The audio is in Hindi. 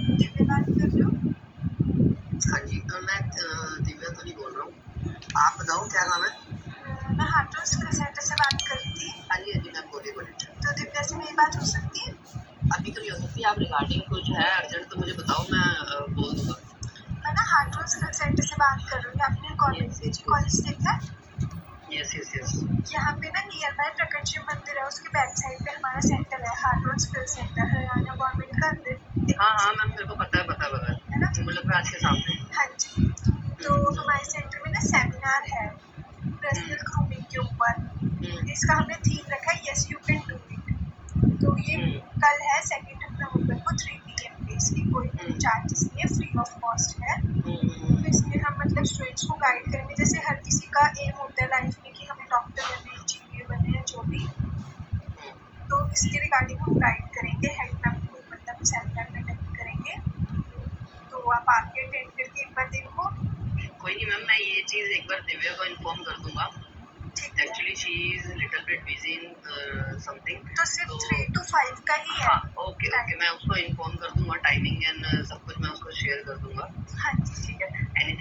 दिव्या बात कर रहे हो? हाँ जी, मैं दिव्या तो नहीं बोल रहा हूँ। आप बताओ क्या नाम है? मैं हाथरस स्किल सेंटर से बात कर रही थी। हाँ जी मैम, बोलिए बोलिए। तो दिव्या से मेरी बात हो सकती है? अभी तो नहीं हो सकती, आप रिगार्डिंग कुछ है अर्जेंट तो मुझे बताओ, मैं बोल दूंगा। मैं ना हाथरस स्किल सेंटर से बात कर रही हूँ। आपने कॉलेज कॉलेज देखा है? Yes yes yes. यहाँ पे ना नियर बाय प्रकट शिव मंदिर है, उसके बैक साइड पे हमारा सेंटर है, Hathras skill centre, Haryana government का अंदर। हाँ मैम, मेरे को पता है है ना? मतलब आज के सामने। हाँ जी। तो हमारे सेंटर में ना सेमिनार है पर्सनल ग्रूमिंग के ऊपर। इसका हमने थीम रखा है yes you can do it. तो ये कल है 2 नवंबर को 3 PM पे। इसकी कोई चार्जेस नहीं है, फ्री ऑफ कॉस्ट है। तो इसमें हम मतलब स्टूडेंट्स को गाइड करेंगे। जैसे हर किसी का एम होता है लाइफ में कि हमें डॉक्टर बने, इंजीनियर बने, या जो भी। तो इसके रिगार्डिंग हम गाइड करेंगे, हेड मैम को मतलब सेमिनार में अटेंड करेंगे। तो आप आके अटेंड करके एक बार देखो। कोई नहीं मैम, मैं ये चीज़ एक बार दिव्या को इन्फॉर्म कर दूंगा। Actually she is little bit busy in something. तो सिर्फ 3 to 5 का ही है। हाँ ओके, मैं उसको इन्फॉर्म कर दूंगा, टाइमिंग एंड सब कुछ मैं उसको शेयर कर दूंगा। हाँ जी ठीक है। एनी